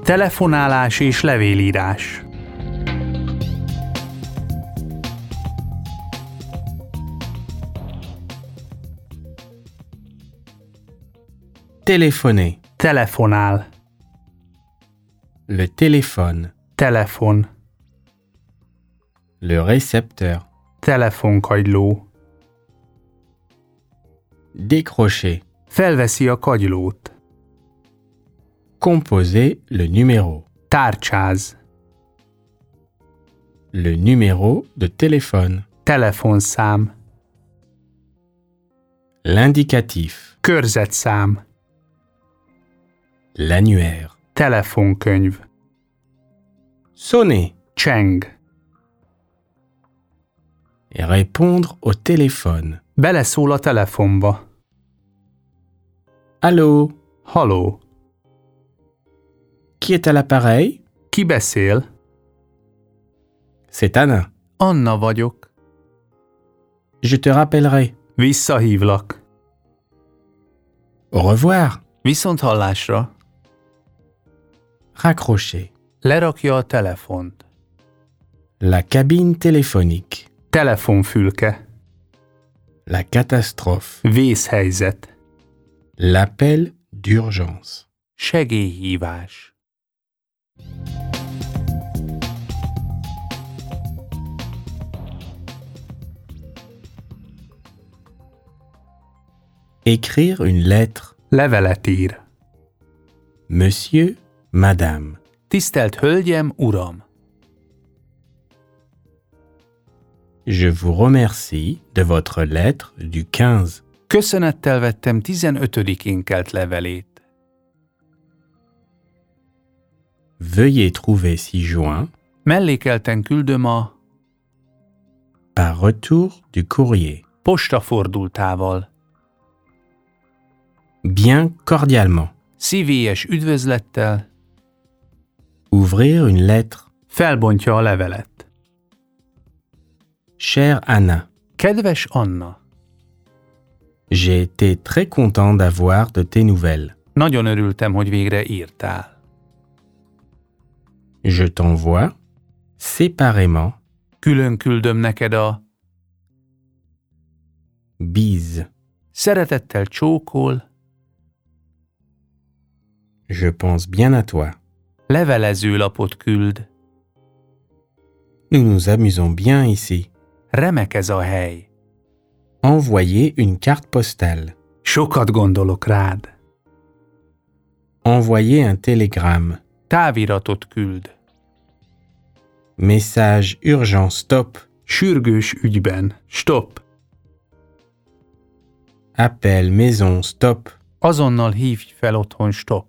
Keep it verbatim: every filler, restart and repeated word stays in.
Telefonálás és levélírás. Téléphoner. Telefonál. Le téléphone. Telefon. Le récepteur. Telefonkagyló. Décrocher. Felveszi a kagylót. Composer le numéro. Tárcsáz. Le numéro de téléphone. Telefonszám. L'indicatif. Körzetszám. L'annuaire. Telefonkönyv. Sonner. Cseng. Et répondre au téléphone. Beleszól a telefonba. Allô? Haló. Qui est à l'appareil? Ki beszél? C'est Anna. Anna vagyok. Je te rappellerai. Visszahívlak. Au revoir. Viszont hallásra. Raccrocher. Lerakja a telefont. La cabine téléphonique. Telefonfülke. La catastrophe. Vészhelyzet. L'appel d'urgence. Segélyhívás. Écrire une lettre. Levelet ír. Monsieur, Madame. Tisztelt Hölgyem, Uram! Je vous remercie de votre lettre du quinze. Köszönettel vettem tizenötödikén kelt levelét. Veuillez trouver ci-joint Mellékelten küldöm a par retour du courrier. postafordultával. Bien cordialement. Szívélyes üdvözlettel Ouvrir une lettre. felbontja a levelet. Chère Anna, Kedves Anna! j'ai été très content d'avoir de tes nouvelles. Nagyon örültem, hogy végre írtál. Je t'envoie séparément Külön küldöm neked a bise. szeretettel csókol, Je pense bien à toi. levelezőlapot küld. Nous nous amusons bien ici. Remek ez a hely. Envoyer une carte postale. Sokat gondolok rád. Envoyer un télégramme. Táviratot küld. Message urgent stop. Sürgős ügyben. Stop. Appel maison stop. Azonnal hívj fel otthon. Stop.